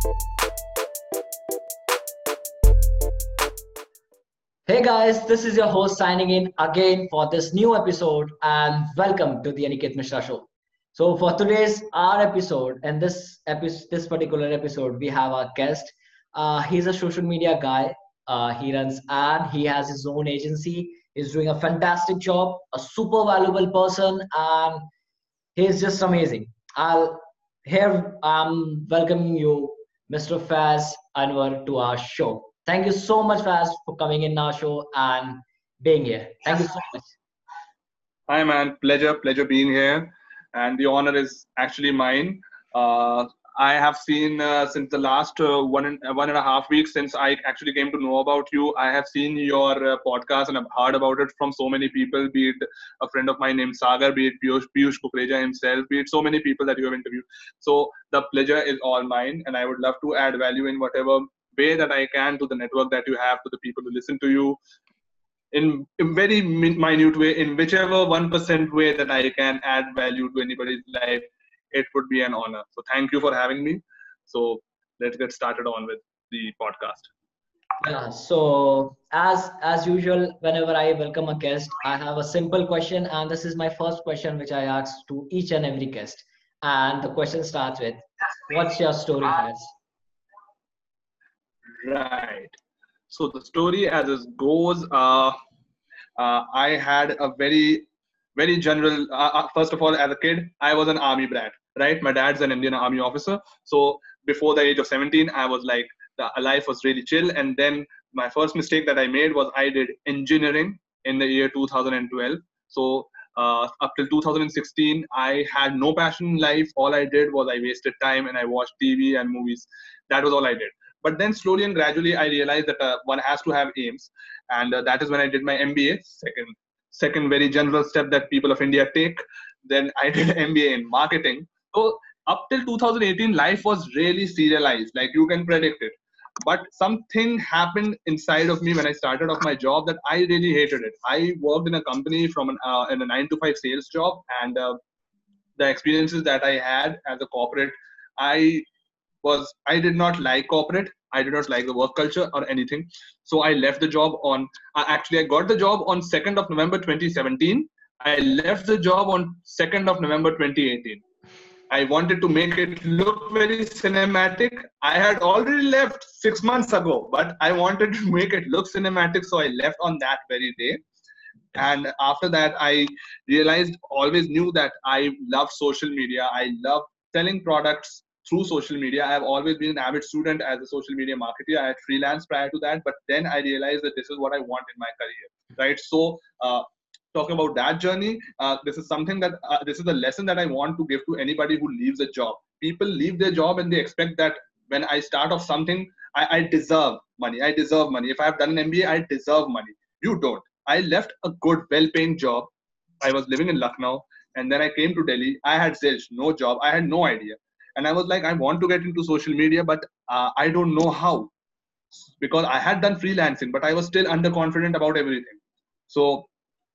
Hey guys, this is your host signing in again for this new episode and welcome to the Aniket Mishra Show. So for today's our episode and this particular episode we have our guest. He's a social media guy. He runs and he has his own agency. He's doing a fantastic job, a super valuable person, and he's just amazing. I'll here I'm welcoming you, Mr. Faz Anwar, to our show. Thank you so much, Faz, for coming in our show and being here. Thank you so much. Hi, man. Pleasure being here. And the honor is actually mine. Uh, I have seen since the last 1.5 weeks since I actually came to know about you. I have seen your podcast and I've heard about it from so many people, be it a friend of mine named Sagar, be it Piyush Kukreja himself, be it so many people that you have interviewed. So the pleasure is all mine, and I would love to add value in whatever way that I can to the network that you have, to the people who listen to you, in very minute way, in whichever 1% way that I can add value to anybody's life, it would be an honor. So thank you for having me. So let's get started on with the podcast. Yeah, so as usual, whenever I welcome a guest, I have a simple question, and this is my first question which I ask to each and every guest. And the question starts with, what's your story, Faz? Right. So the story as it goes, I had a very general. First of all, as a kid, I was an army brat. Right, my dad's an Indian Army officer. So before the age of 17, I was like, the life was really chill. And then my first mistake that I made was I did engineering in the year 2012. So up till 2016, I had no passion in life. All I did was I wasted time and I watched TV and movies. That was all I did. But then slowly and gradually, I realized that one has to have aims, and that is when I did my MBA. Second very general step that people of India take. Then I did MBA in marketing. So up till 2018, life was really serialized, like you can predict it. But something happened inside of me when I started off my job that I really hated it. I worked in a company in a 9 to 5 sales job, and the experiences that I had as a corporate, I I did not like corporate. I did not like the work culture or anything. So I left the job on. Actually, I got the job on 2nd of November 2017. I left the job on 2nd of November 2018. I wanted to make it look very cinematic. I had already left 6 months ago, but I wanted to make it look cinematic, so I left on that very day. And after that, I realized, always knew that I love social media. I love selling products through social media. I have always been an avid student as a social media marketer. I had freelance prior to that, but then I realized that this is what I want in my career, right? So talking about that journey, this is something that this is a lesson that I want to give to anybody who leaves a job. People leave their job and they expect that when I start off something, I deserve money. I deserve money. If I have done an MBA, I deserve money. You don't. I left a good, well-paying job. I was living in Lucknow, and then I came to Delhi. I had zilch, no job. I had no idea, and I was like, I want to get into social media, but I don't know how, because I had done freelancing, but I was still underconfident about everything. So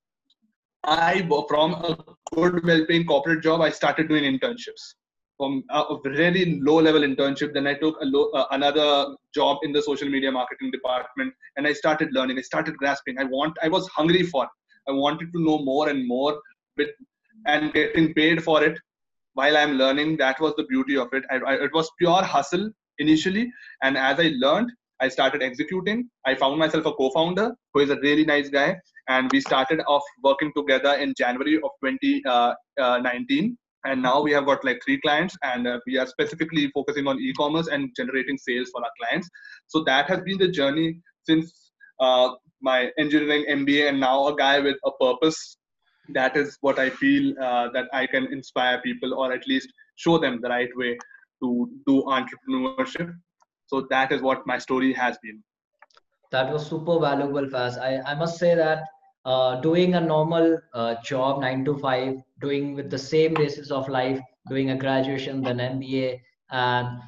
from a good, well-paying corporate job, I started doing internships. From a really low-level internship, then I took another job in the social media marketing department, and I started learning. I started grasping. I was hungry for it. I wanted to know more and more, with, and getting paid for it while I'm learning. That was the beauty of it. It was pure hustle initially, and as I learned, I started executing. I found myself a co-founder who is a really nice guy, and we started off working together in January of 2019. And now we have got like 3 clients, and we are specifically focusing on e-commerce and generating sales for our clients. So that has been the journey since my engineering MBA, and now a guy with a purpose. That is what I feel that I can inspire people, or at least show them the right way to do entrepreneurship. So that is what my story has been. That was super valuable, Faz. I must say that doing a normal job, 9 to 5, doing with the same basis of life, doing a graduation, then MBA, and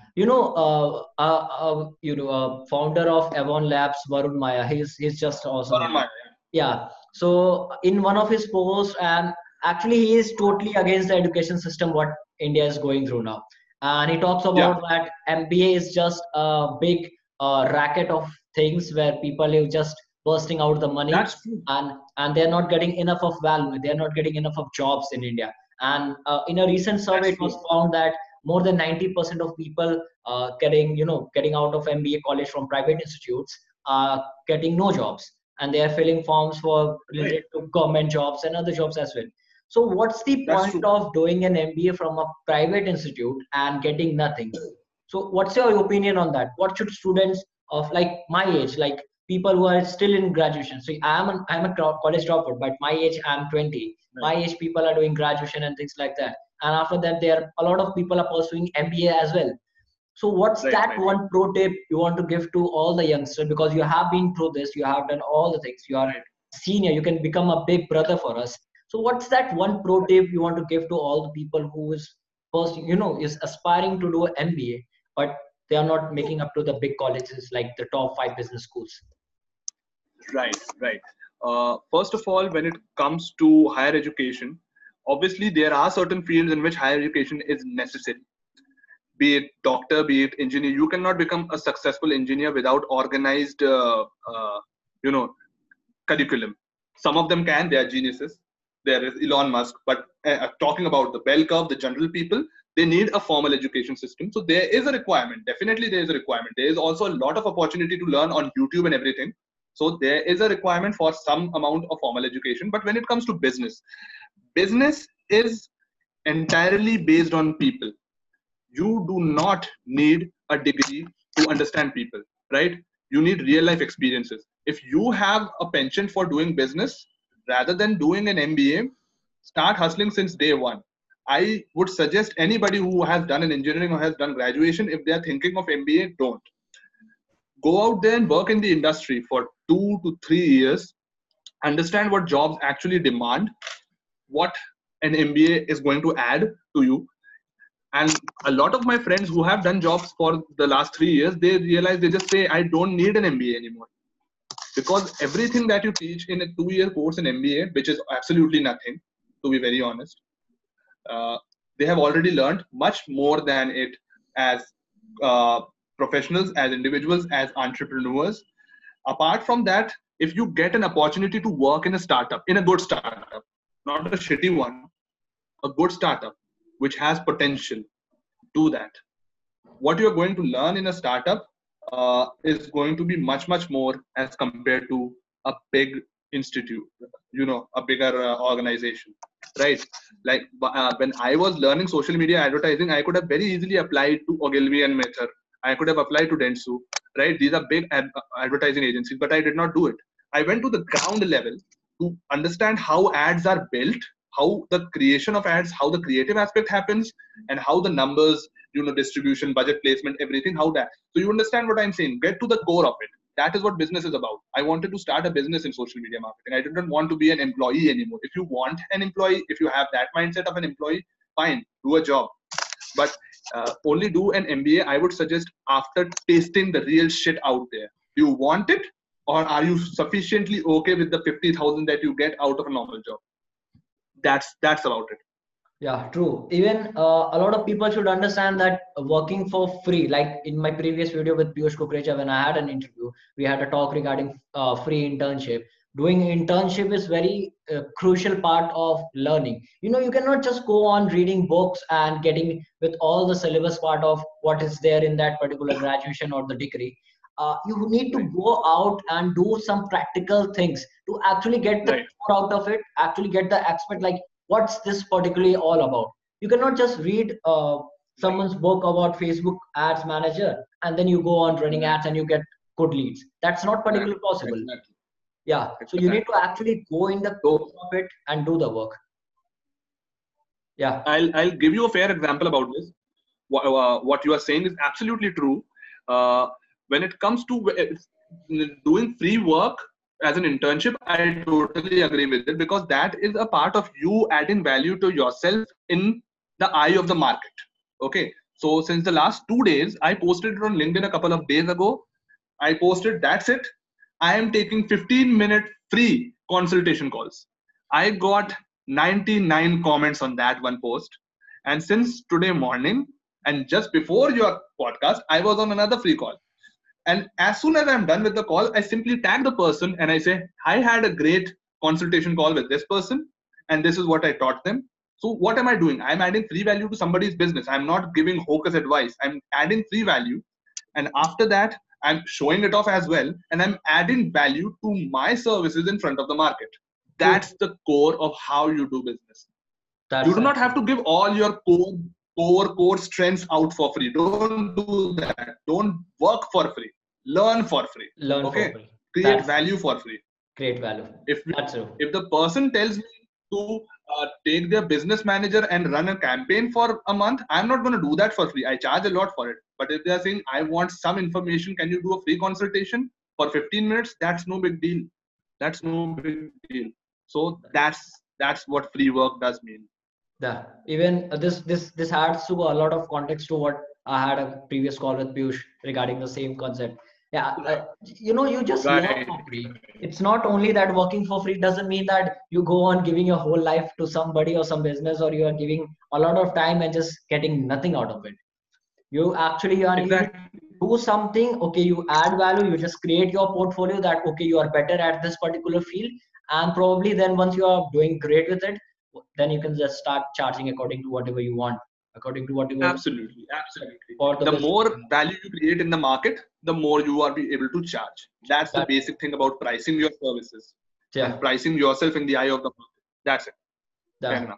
founder of Avon Labs, Varun Maya, he's just awesome. Yeah. So in one of his posts, and actually he is totally against the education system what India is going through now. and he talks Yeah, about that MBA is just a big racket of things where people are just bursting out the money, that's true. and they're not getting enough of value. They're not getting enough of jobs in India. And in a recent survey, That's it was true. found that more than 90% of people getting out of MBA college from private institutes are getting no jobs, and they are filling forms for Right. related to government jobs and other jobs as well. So what's the That's point true. of doing an MBA from a private institute and getting nothing? So what's your opinion on that? What should students of like my age, like people who are still in graduation? So I'm a college dropout, but my age I'm 20. My Right. age people are doing graduation and things like that. And after that, there a lot of people are pursuing MBA as well. So what's Right. that Right. one pro tip you want to give to all the youngsters? Because you have been through this, you have done all the things. You are Right. senior, you can become a big brother for us. So what's that one pro tip you want to give to all the people who is first, is aspiring to do an MBA, but they are not making up to the big colleges like the top 5 business schools? Right. Right. First of all, when it comes to higher education, obviously there are certain fields in which higher education is necessary. Be it doctor, be it engineer. You cannot become a successful engineer without organized, you know, curriculum. Some of them can, they are geniuses. There is Elon Musk, but talking about the bell curve, the general people, they need a formal education system. So there is a requirement. Definitely, there is a requirement. There is also a lot of opportunity to learn on YouTube and everything. So there is a requirement for some amount of formal education. But when it comes to business, business is entirely based on people. You do not need a degree to understand people, right? You need real life experiences. If you have a penchant for doing business rather than doing an MBA, start hustling since day one. I would suggest anybody who has done an engineering or has done graduation, if they are thinking of MBA, don't. Go out there and work in the industry for 2 to 3 years, understand what jobs actually demand, what an MBA is going to add to you. And a lot of my friends who have done jobs for the last 3 years, they realize, they just say, I don't need an MBA anymore, because everything that you teach in a 2 year course in MBA, which is absolutely nothing, to be very honest, uh, they have already learned much more than it as uh, professionals, as individuals, as entrepreneurs. Apart from that, if you get an opportunity to work in a startup, in a good startup, not a shitty one, a good startup which has potential, do that. What you're going to learn in a startup is going to be much more as compared to a big institute, a bigger organization, right? Like when I was learning social media advertising, I could have very easily applied to Ogilvy and Mather. I could have applied to Dentsu, right? These are big advertising agencies, but I did not do it. I went to the ground level to understand how ads are built, how the creation of ads, how the creative aspect happens, and how the numbers, distribution, budget placement, everything, how that. So you understand what I'm saying. Get to the core of it. That is what business is about. I wanted to start a business in social media marketing. I didn't want to be an employee anymore. If you want an employee, if you have that mindset of an employee, fine, do a job. But only do an MBA, I would suggest, after tasting the real shit out there. Do you want it, or are you sufficiently okay with the 50,000 that you get out of a normal job? That's about it. Yeah, true. Even a lot of people should understand that working for free, like in my previous video with Piyush Kukreja, when I had an interview, we had a talk regarding free internship. Doing internship is very crucial part of learning. You cannot just go on reading books and getting with all the syllabus part of what is there in that particular graduation or the degree. You need to Right. go out and do some practical things to actually get the Right. core out of it, actually get the aspect like what's this particularly all about. You cannot just read Right. someone's book about Facebook ads manager and then you go on running Right. ads and you get good leads. That's not particularly Exactly. possible. Exactly. Yeah, so you need to Exactly. actually go in the So core of it and do the work. Yeah. I'll give you a fair example about this. What you are saying is absolutely true. When it comes to doing free work as an internship, I totally agree with it, because that is a part of you adding value to yourself in the eye of the market. Okay. So since the last 2 days, I posted it on LinkedIn a couple of days ago. I posted, that's it. I am taking 15-minute free consultation calls. I got 99 comments on that one post. And since today morning, And just before your podcast, I was on another free call. And as soon as I'm done with the call, I simply tag the person and I say, I had a great consultation call with this person, and this is what I taught them. So what am I doing? I'm adding free value to somebody's business. I'm not giving hocus advice. I'm adding free value. And after that, I'm showing it off as well. And I'm adding value to my services in front of the market. That's the core of how you do business. You do not have to give all your core strengths out for free. Don't do that. Don't work for free. Learn for free. Learn Okay. for free. Create value for free. Create value. That's true. If the person tells me to take their business manager and run a campaign for a month, I'm not going to do that for free. I charge a lot for it. But if they are saying, I want some information, can you do a free consultation for 15 minutes? That's no big deal. That's no big deal. So that's what free work does mean. Yeah, even this adds to a lot of context to what I had a previous call with Piyush regarding the same concept. Yeah, you just learn for free. It's not only that working for free doesn't mean that you go on giving your whole life to somebody or some business, or you are giving a lot of time and just getting nothing out of it. You actually are do something. Okay, you add value. You just create your portfolio that okay, you are better at this particular field, and probably then once you are doing great with it, then you can just start charging according to whatever you want, according to whatever. Absolutely. The more value you create in the market, the more you are be able to charge. That's the basic thing about pricing your services. And pricing yourself in the eye of the market. That's it.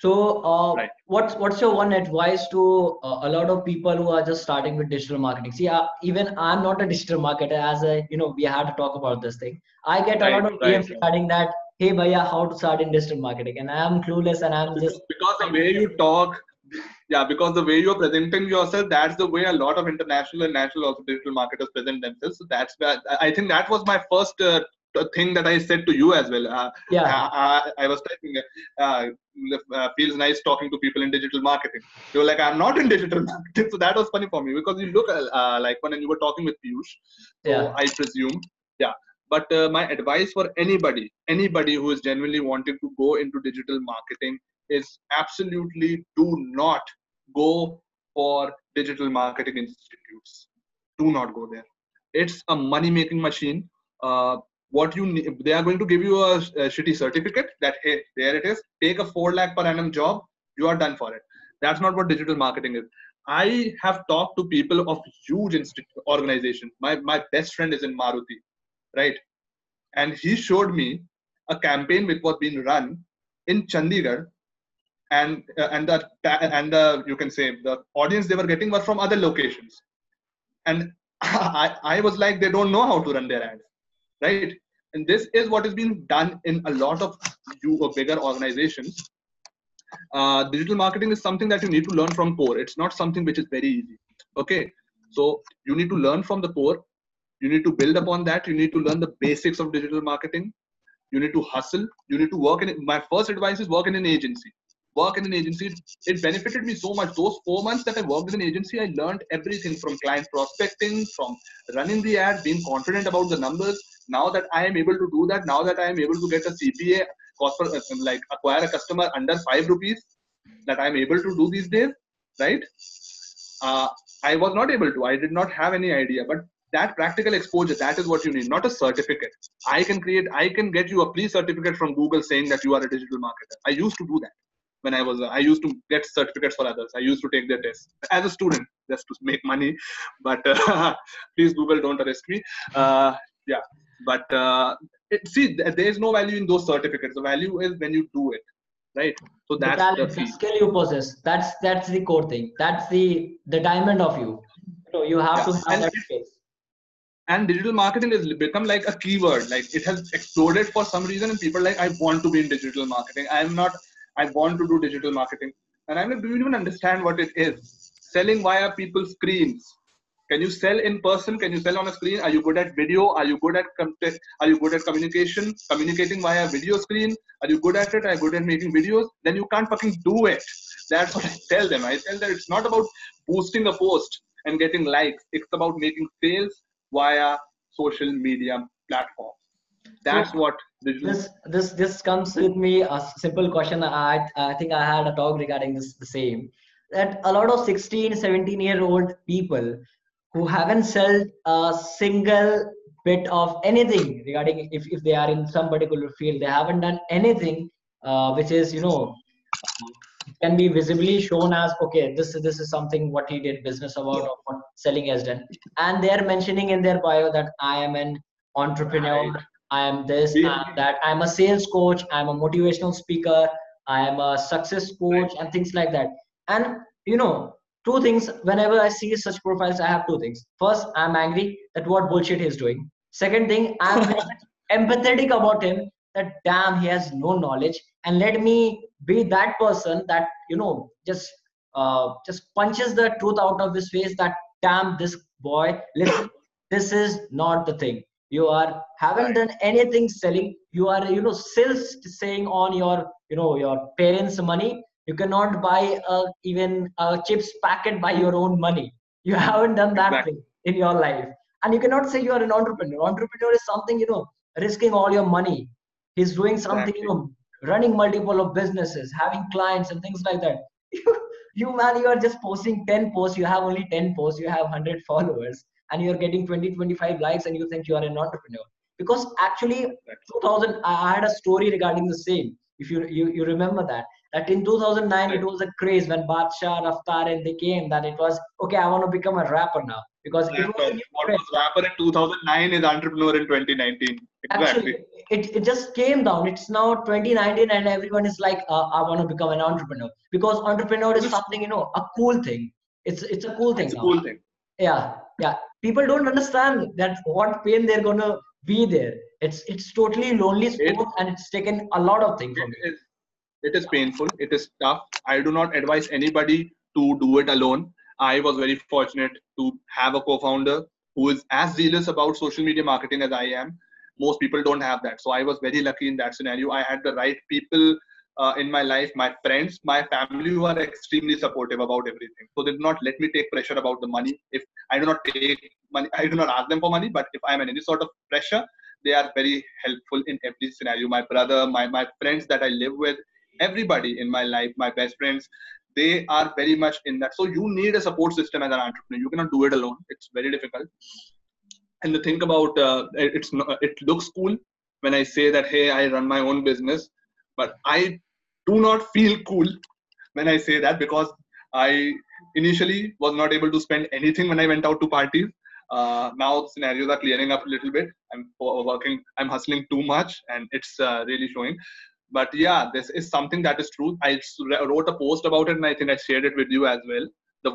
So what's your one advice to a lot of people who are just starting with digital marketing? See, even I'm not a digital marketer. As a we had to talk about this thing. I get a lot of DMs regarding that. Hey, Bhaiya, how to start in digital marketing? And I'm clueless, and I'm just because the way you talk. Yeah, because the way you're presenting yourself, that's the way a lot of international and national also digital marketers present themselves. So that's where I think that was my first thing that I said to you as well. I was typing, feels nice talking to people in digital marketing. You were like, I'm not in digital marketing. So that was funny for me because you look like when you were talking with Piyush. So I presume, But my advice for anybody who is genuinely wanting to go into digital marketing is absolutely do not go for digital marketing institutes. Do not go there. It's a money-making machine. What you need, they are going to give you a shitty certificate that, hey, there it is. Take a 4 lakh per annum job. You are done for it. That's not what digital marketing is. I have talked to people of huge organizations. My best friend is in Maruti, right? And he showed me a campaign which was being run in Chandigarh, and the you can say the audience they were getting were from other locations, and I was like, they don't know how to run their ads, right? And this is what is being done in a lot of bigger organizations. Digital marketing is something that you need to learn from core. It's not something which is very easy. Okay, so you need to learn from the core. You need to build upon that. You need to learn the basics of digital marketing. You need to hustle. You need to work in it. My first advice is work in an agency. Work in an agency. It benefited me so much. Those 4 months that I worked in an agency, I learned everything from client prospecting, from running the ad, being confident about the numbers. Now that I am able to do that, now that I am able to get a CPA, like acquire a customer under 5 rupees, that I am able to do these days, right? I was not able to. I did not have any idea. But that practical exposure, that is what you need, not a certificate. I can get you a pre-certificate from Google saying that you are a digital marketer. I used to do that when I used to get certificates for others. I used to take their tests as a student just to make money. But please, Google, don't arrest me. But see, there is no value in those certificates. The value is when you do it, right? So that's the skill you possess. That's the core thing. That's the diamond of you. You have to have that skills. And digital marketing has become like a keyword. Like it has exploded for some reason, and people are like, I want to be in digital marketing. I want to do digital marketing. And I'm like, do you even understand what it is? Selling via people's screens. Can you sell in person? Can you sell on a screen? Are you good at video? Are you good at content? Are you good at communication? Communicating via video screen? Are you good at it? Are you good at making videos? Then you can't fucking do it. That's what I tell them. I tell them it's not about boosting a post and getting likes. It's about making sales via social media platforms. That's what digital. This comes with me a simple question. I think I had a talk regarding this the same. that a lot of 16, 17-year-old people who haven't sold a single bit of anything regarding if they are in some particular field, they haven't done anything which is, can be visibly shown as okay, this is something what he did business about or what selling has done, and they are mentioning in their bio that I am an entrepreneur, Right. I am this We, and that, I'm a sales coach, I'm a motivational speaker, I am a success right. coach and things like that. And two things, whenever I see such profiles, I have two things. First, I'm angry that what bullshit he's doing. Second thing, I'm very much empathetic about him, that damn, he has no knowledge, and let me be that person that just punches the truth out of his face, that damn, this boy, listen, this is not the thing. You are haven't Right. done anything selling, you are still saying on your parents money. You cannot buy even a chips packet by your own money. You haven't done that Exactly. thing in your life, and you cannot say you are an entrepreneur. Entrepreneur is something, risking all your money. He's doing something, Exactly. running multiple of businesses, having clients and things like that. You man, you are just posting 10 posts, you have only 10 posts, you have 100 followers, and you're getting 20, 25 likes, and you think you are an entrepreneur. Because actually, Exactly. 2000, I had a story regarding the same. If you remember that in 2009 it Right. was a craze when Badshah, Raftar, and they came, that it was okay, I want to become a rapper now, because it was a Rapper. new What trend. was rapper in 2009 is entrepreneur in 2019. Actually, Exactly. it just came down. It's now 2019, and everyone is like, I want to become an entrepreneur, because entrepreneur is Because something, a cool thing. It's a cool thing it's a now. cool thing. Yeah, yeah. People don't understand that what pain they're gonna be there. It's totally lonely It sport, and it's taken a lot of things it from you. is it is painful. It is tough. I do not advise anybody to do it alone. I was very fortunate to have a co-founder who is as zealous about social media marketing as I am. Most people don't have that. So I was very lucky in that scenario. I had the right people in my life, my friends, my family, who are extremely supportive about everything. So they did not let me take pressure about the money. If I do not take money, I do not ask them for money. But if I am in any sort of pressure, they are very helpful in every scenario. My brother, my friends that I live with, everybody in my life, my best friends, they are very much in that. So you need a support system as an entrepreneur. You cannot do it alone. It's very difficult. And the thing about it looks cool when I say that, hey, I run my own business, but I do not feel cool when I say that, because I initially was not able to spend anything when I went out to parties. Now scenarios are clearing up a little bit. I'm hustling too much, and it's really showing. But yeah, this is something that is true. Wrote a post about it, and I think I shared it with you as well.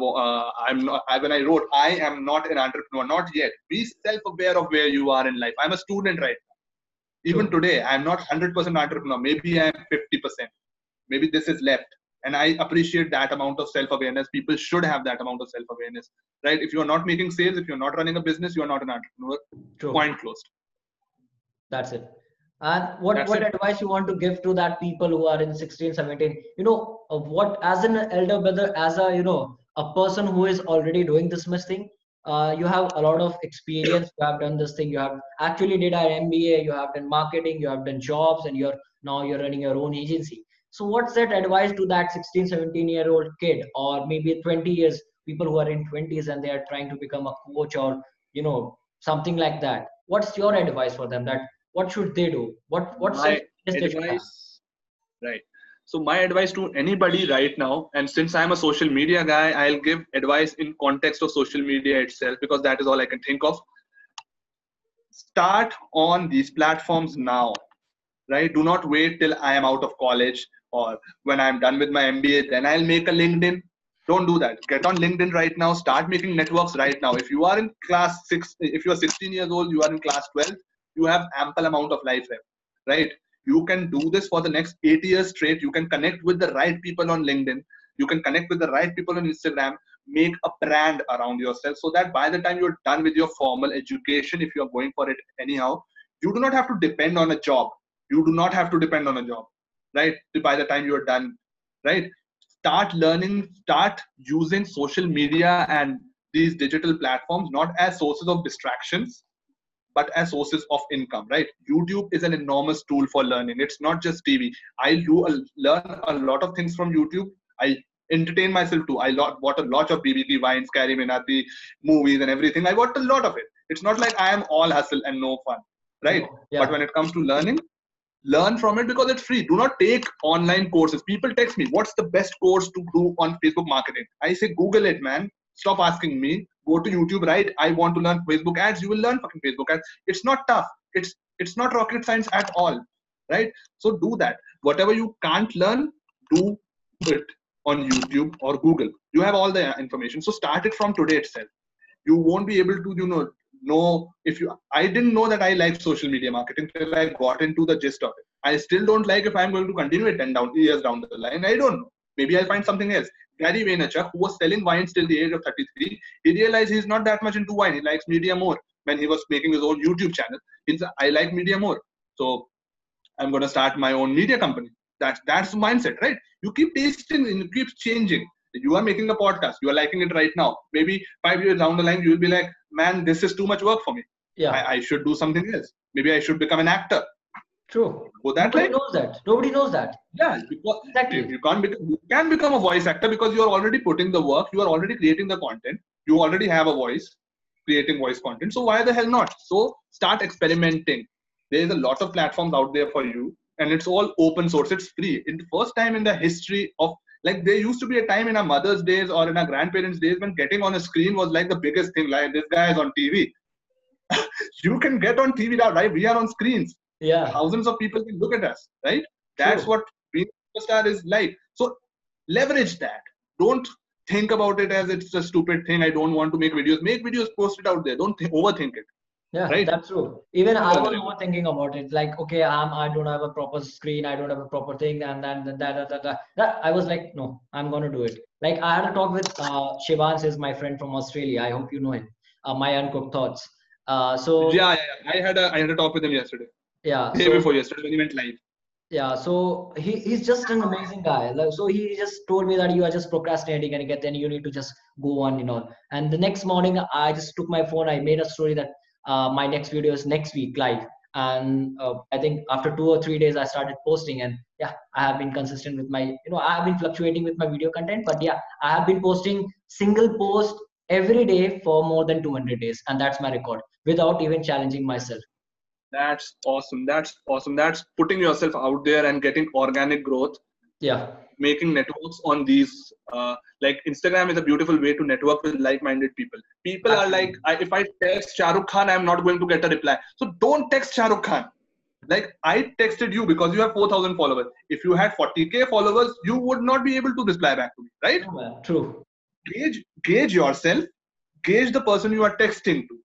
I'm not when I wrote, I am not an entrepreneur, not yet. Be self-aware of where you are in life. I'm a student right now. Even True. today, I'm not 100% entrepreneur. Maybe I'm 50%. Maybe this is left. And I appreciate that amount of self-awareness. People should have that amount of self-awareness, right? If you're not making sales, if you're not running a business, you're not an entrepreneur. True. Point closed. That's it. And what That's what it. advice you want to give to that people who are in 16, 17? What, as an elder brother, as a person who is already doing this much thing, you have a lot of experience. You have done this thing. You have actually did an MBA. You have done marketing. You have done jobs, and you're running your own agency. So what's that advice to that 16, 17-year-old kid, or maybe 20 years people who are in 20s and they are trying to become a coach, or something like that? What's your advice for them? That what should they do? What self My they should have? advice, right. So my advice to anybody right now, and since I'm a social media guy, I'll give advice in context of social media itself, because that is all I can think of. Start on these platforms now, right? Do not wait till I am out of college or when I'm done with my MBA, then I'll make a LinkedIn. Don't do that. Get on LinkedIn right now. Start making networks right now. If you are in class 6, if you are 16 years old, you are in class 12, you have ample amount of life left, right? You can do this for the next 8 years straight. You can connect with the right people on LinkedIn. You can connect with the right people on Instagram. Make a brand around yourself, so that by the time you're done with your formal education, if you're going for it anyhow, you do not have to depend on a job. You do not have to depend on a job, right? By the time you're done, right? Start learning, start using social media and these digital platforms not as sources of distractions, but as sources of income, right? YouTube is an enormous tool for learning. It's not just TV. I learn a lot of things from YouTube. I entertain myself too. I watch a lot of BBT Vines, Carrie Minati movies and everything. I watch a lot of it. It's not like I am all hustle and no fun, right? No, yeah. But when it comes to learning, learn from it because it's free. Do not take online courses. People text me, what's the best course to do on Facebook marketing? I say, Google it, man. Stop asking me. Go to YouTube, right? I want to learn Facebook ads. You will learn fucking Facebook ads. It's not tough. It's not rocket science at all, right? So do that. Whatever you can't learn, do it on YouTube or Google. You have all the information. So start it from today itself. You won't be able to, know if you. I didn't know that I liked social media marketing till I got into the gist of it. I still don't like if I'm going to continue it 10 years down the line. I don't know. Maybe I'll find something else. Gary Vaynerchuk, who was selling wines till the age of 33, he realized he's not that much into wine. He likes media more. When he was making his own YouTube channel, I like media more. So I'm going to start my own media company. That's the mindset, right? You keep tasting and it keeps changing. You are making a podcast. You are liking it right now. Maybe 5 years down the line, you will be like, man, this is too much work for me. Yeah. I should do something else. Maybe I should become an actor. True. Go that Nobody way. knows that. Nobody knows that. Yeah, because Exactly. you can become a voice actor because you are already putting the work. You are already creating the content. You already have a voice, creating voice content. So why the hell not? So start experimenting. There is a lot of platforms out there for you, and it's all open source. It's free. In the first time in the history of, like, there used to be a time in our mother's days or in our grandparents' days when getting on a screen was like the biggest thing. Like, this guy is on TV. You can get on TV now, right? We are on screens. Yeah. Thousands of people can look at us, right? That's True. what being a superstar is like. So leverage that. Don't think about it as it's a stupid thing. I don't want to make videos. Make videos, post it out there. Don't overthink it. Yeah, Right? that's true. Even I was Whatever. overthinking about it. Like, okay, I don't have a proper screen, I don't have a proper thing, and then that I was like, no, I'm gonna do it. Like, I had a talk with Shivans, is my friend from Australia. I hope you know him. My Uncooked Thoughts. So Yeah. I had a talk with him yesterday. yeah, Day so before yesterday when he went live. yeah, so he's just an amazing guy. Like, so he just told me that you are just procrastinating and get then you need to just go on, And the next morning, I just took my phone. I made a story that my next video is next week live, and I think after 2 or 3 days, I started posting, and yeah, I have been consistent with my, I have been fluctuating with my video content, but yeah, I have been posting single post every day for more than 200 days, and that's my record without even challenging myself. That's awesome. That's awesome. That's putting yourself out there and getting organic growth, Yeah, making networks on these. Like Instagram is a beautiful way to network with like-minded people. People are like, if I text Shah Rukh Khan, I'm not going to get a reply. So don't text Shah Rukh Khan. Like, I texted you because you have 4,000 followers. If you had 40K followers, you would not be able to reply back to me, right? true, man. True. Gauge yourself, gauge the person you are texting to,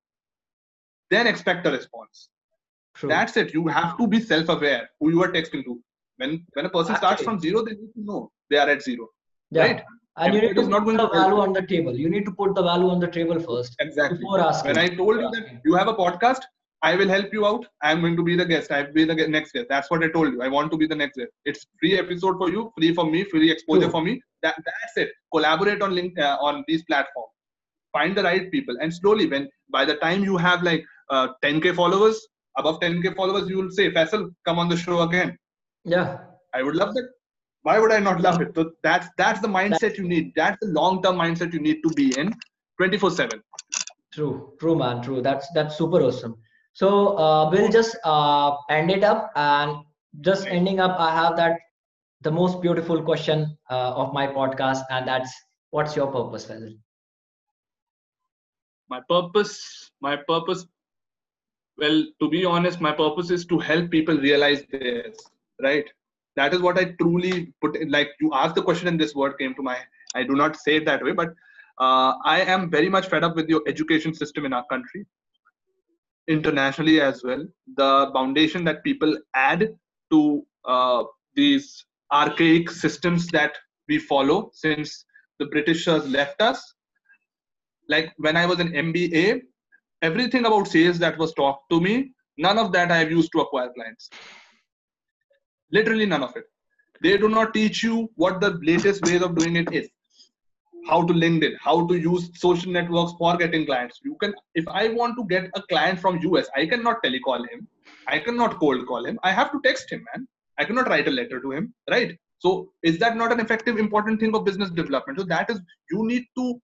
then expect a response. True. That's it. You have to be self-aware who you are texting to. When a person starts Actually, from zero, they need to know they are at zero, yeah. right? And you need Everybody to is not put going the to help value you. on the table. You need to put the value on the table first Exactly. before asking. When I told you Before that asking. you have a podcast, I will help you out. I'm going to be the guest. I'll be the next guest. That's what I told you. I want to be the next guest. It's free episode for you, free for me, free exposure True. for me. That's it. Collaborate on on these platforms. Find the right people, and slowly, by the time you have like 10K followers, above 10K followers, you will say, Faisal, come on the show again. Yeah. I would love that. Why would I not love it? So that's the That, mindset you need. That's the long-term mindset you need to be in 24/7. true, man. True. That's super awesome. So we'll just end it up, and just ending up, I have that the most beautiful question of my podcast, and that's, what's your purpose, Faisal? My purpose, well, to be honest, my purpose is to help people realize this, right? That is what I truly put in. Like, you asked the question and this word came to my, I do not say it that way, but I am very much fed up with your education system in our country, internationally as well. The foundation that people add to these archaic systems that we follow since the Britishers left us. Like, when I was in MBA, everything about sales that was taught to me, none of that I have used to acquire clients. Literally none of it. They do not teach you what the latest ways of doing it is. How to LinkedIn, how to use social networks for getting clients. You can, if I want to get a client from US, I cannot telecall him. I cannot cold call him. I have to text him, man. I cannot write a letter to him, right? So is that not an effective, important thing of business development? So that is, you need to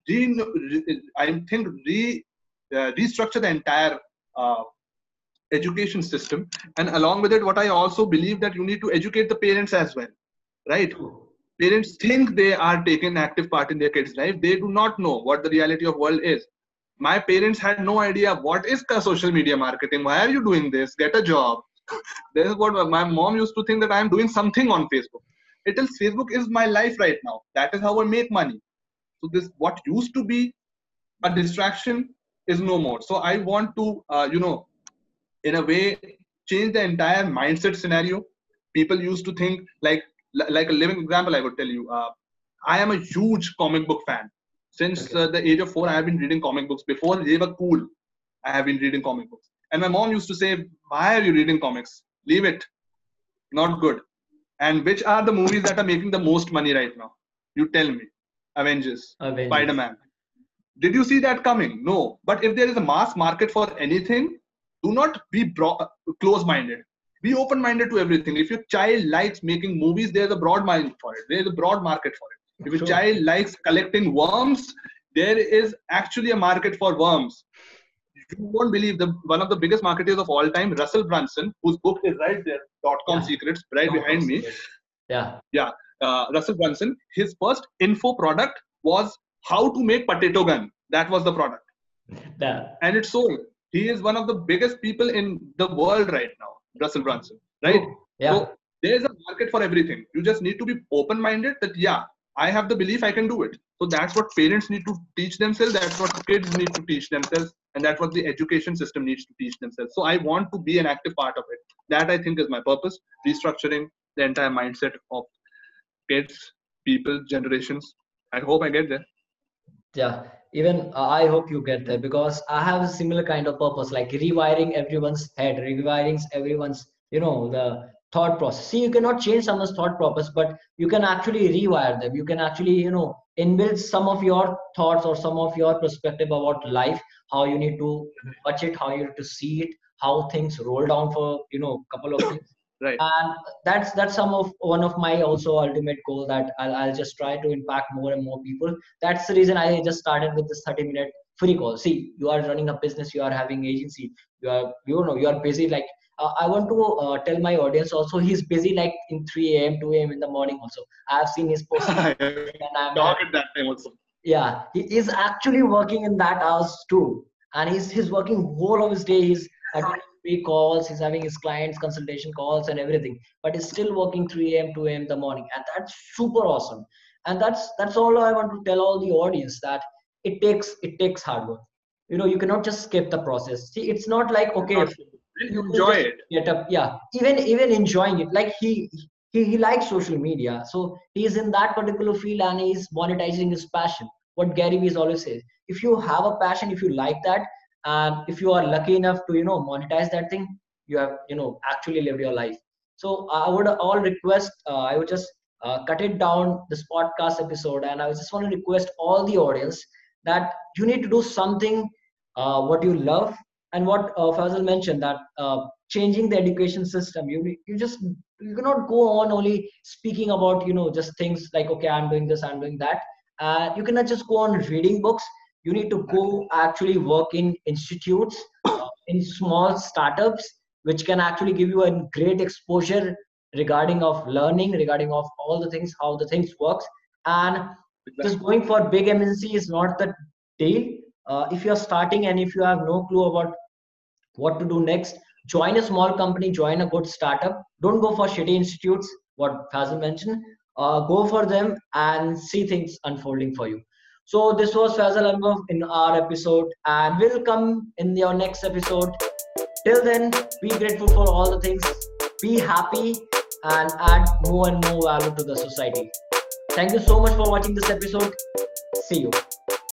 restructure the entire education system. And along with it, what I also believe, that you need to educate the parents as well, right? Parents think they are taking active part in their kids' life. They do not know what the reality of world is. My parents had no idea what is social media marketing. Why are you doing this? Get a job. This is what my mom used to think, that I am doing something on Facebook. It is, Facebook is my life right now. That is how I make money. So this, what used to be a distraction, is no more. So I want to, in a way, change the entire mindset scenario. People used to think, like a living example, I would tell you. I am a huge comic book fan. Since the age of 4, I have been reading comic books. Before they were cool, I have been reading comic books. And my mom used to say, why are you reading comics? Leave it. Not good. And which are the movies that are making the most money right now? You tell me. Avengers. Spider-Man. Did you see that coming? No. But if there is a mass market for anything, do not be close-minded. Be open-minded to everything. If your child likes making movies, there's a broad mind for it. There's a broad market for it. If your child likes collecting worms, there is actually a market for worms. You won't believe, one of the biggest marketers of all time, Russell Brunson, whose book is right there, .com Secrets, right behind me. Russell Brunson, his first info product was how to make potato gun. That was the product. And it sold. He is one of the biggest people in the world right now, Russell Brunson, right? So there's a market for everything. You just need to be open-minded that, I have the belief I can do it. So that's what parents need to teach themselves. That's what kids need to teach themselves. And that's what the education system needs to teach themselves. So I want to be an active part of it. That, I think, is my purpose. Restructuring the entire mindset of kids, people, generations. I hope I get there. Yeah, even I hope you get there, because I have a similar kind of purpose, like rewiring everyone's head, rewiring everyone's, the thought process. See, you cannot change someone's thought process, but you can actually rewire them. You can actually, inbuild some of your thoughts or some of your perspective about life, how you need to watch it, how you need to see it, how things roll down for, couple of things. Right. And that's one of my also ultimate goal, that I'll just try to impact more and more people. That's the reason I just started with this 30-minute free call. See, you are running a business, you are having agency, you are busy. Like I want to tell my audience also, he's busy like in 3 a.m., 2 a.m. in the morning also. I've seen his posts. Talk at that time also. Yeah, he is actually working in that hours too, and he's working whole of his day. He's attending free calls, he's having his clients consultation calls and everything, but he's still working 3 a.m., 2 a.m. in the morning, and that's super awesome. And that's all I want to tell all the audience, that it takes hard work. You cannot just skip the process. See, it's not like, okay, you enjoy it. Get up, even enjoying it. Like he likes social media, so he's in that particular field and he's monetizing his passion. What Gary Vee always says: if you have a passion, if you like that, and if you are lucky enough to monetize that thing, you have actually lived your life. So I would all request, I would just cut it down, this podcast episode, and I just want to request all the audience that you need to do something what you love. And what Faisal mentioned, that changing the education system, you cannot go on only speaking about just things like, okay, I'm doing this, I'm doing that. You cannot just go on reading books. You need to go actually work in institutes, in small startups, which can actually give you a great exposure regarding of learning, regarding of all the things, how the things works. And just going for big MNC is not the deal. If you're starting and if you have no clue about what to do next, join a small company, join a good startup. Don't go for shitty institutes, what Fazil mentioned. Go for them and see things unfolding for you. So this was Faisal Anwar in our episode, and we'll come in your next episode. Till then, be grateful for all the things, be happy, and add more and more value to the society. Thank you so much for watching this episode. See you.